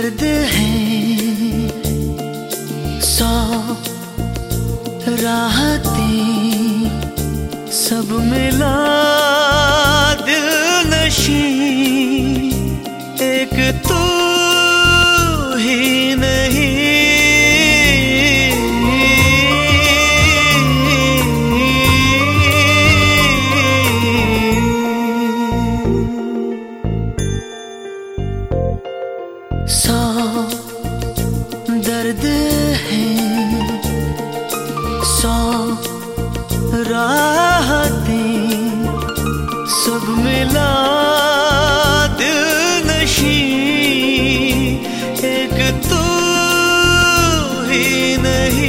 दर्द है 100 राहतें सब मिला दिल नशी एक तू ही नहीं। सौ दर्द है 100 राहतें सब मिला दिल नशी एक तू ही नहीं।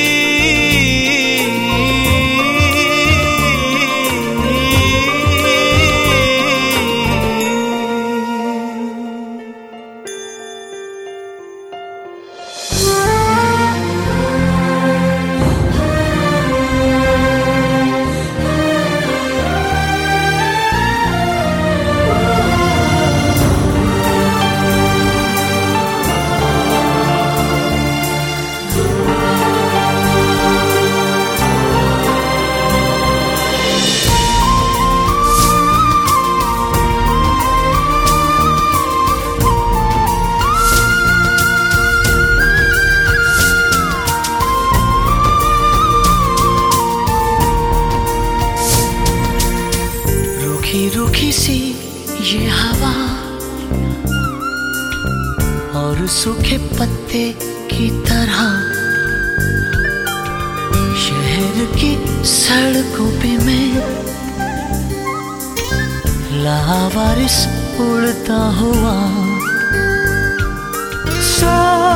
रूखी सी ये हवा और सूखे पत्ते की तरह शहर की सड़कों पे मैं लावारिस उड़ता हुआ। 100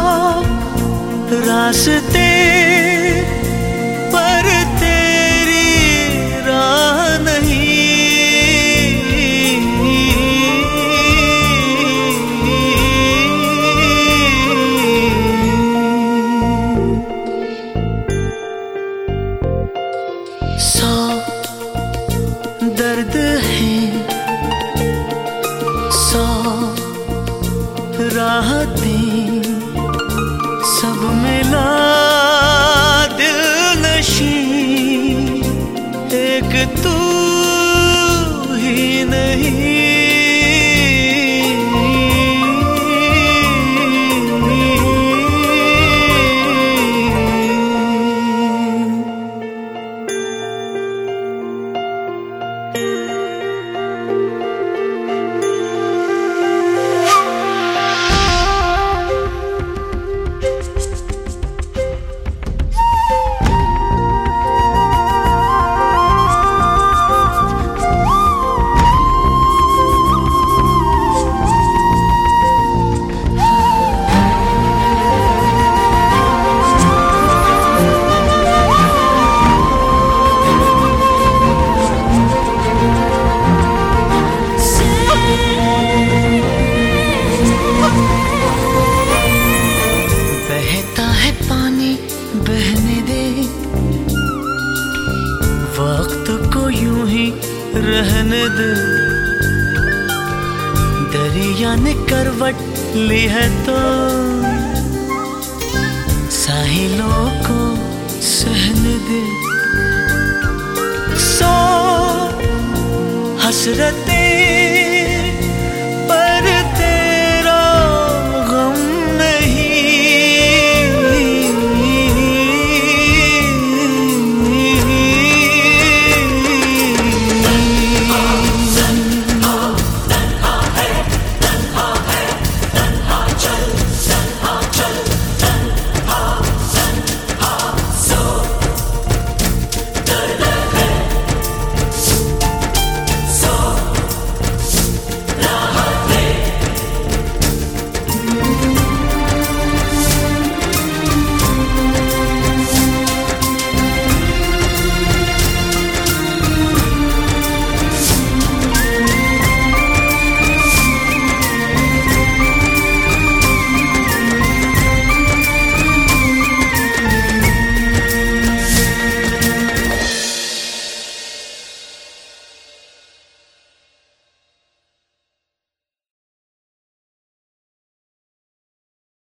रास्ते पर तेरी राह नहीं। 100 दर्द है 100 राहतें सब मिला दिल नशी एक तू ही नहीं। बहने दे वक्त को यूं ही रहने दे। दरिया ने करवट ली है तो साहिलों को सहने दे। 100 हसरतें